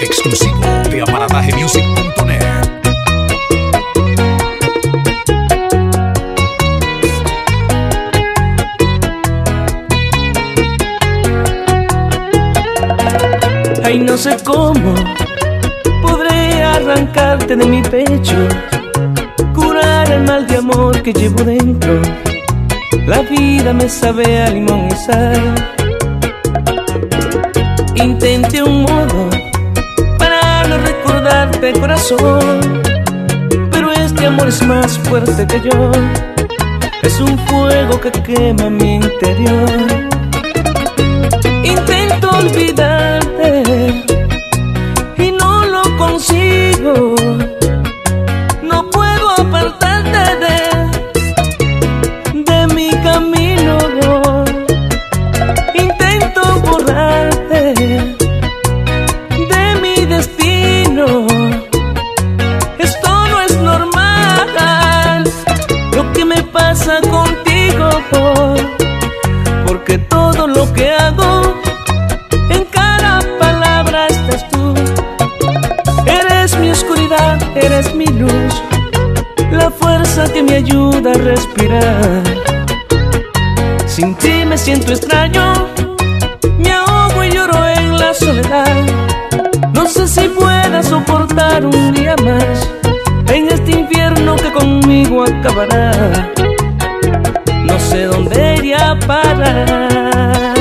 exclusivo de aparatajemusic.net. Ay, no sé cómo podré arrancarte de mi pecho, curar el mal de amor que llevo dentro. La vida me sabe a limón y sal. Intenté un modo para no recordarte, corazón, pero este amor es más fuerte que yo. Es un fuego que quema mi interior. Intento olvidarte y no lo consigo. No puedo apartarte de mi camino. Intento borrarte de mi destino. Esto no es normal lo que me pasa contigo, porque todo lo que hago, en cada palabra estás tú. Eres mi oscuridad, eres mi luz, la fuerza que me ayuda a respirar. Sin ti me siento extraño, me ahogo y lloro en la soledad. No sé si pueda soportar un día más en este infierno que conmigo acabará. No sé dónde iría a parar.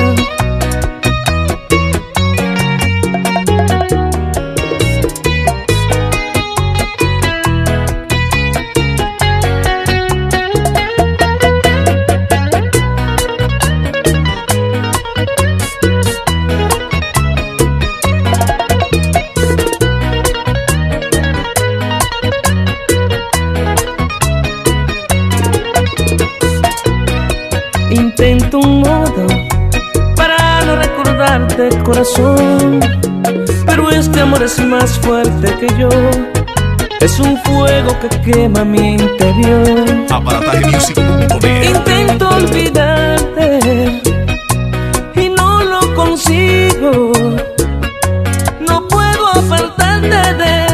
Intento un modo para no recordarte, corazón, pero este amor es más fuerte que yo. Es un fuego que quema mi interior. Aparatajemusic.net. Intento olvidarte y no lo consigo. No puedo apartarte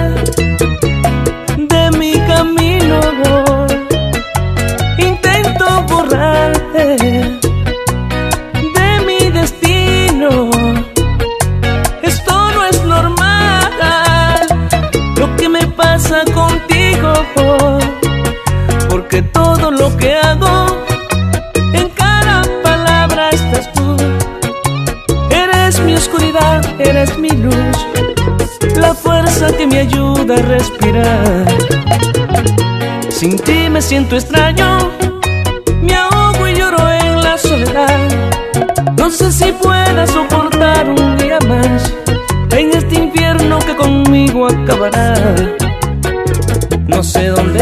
de mi camino. Intento borrarte de mi destino. Esto no es normal lo que me pasa contigo, porque todo lo que hago, en cada palabra estás tú. Eres mi oscuridad, eres mi luz, la fuerza que me ayuda a respirar. Sin ti me siento extraño, me ahogo y lloro en la soledad. No sé si pueda soportar un día más en este infierno que conmigo acabará. No sé dónde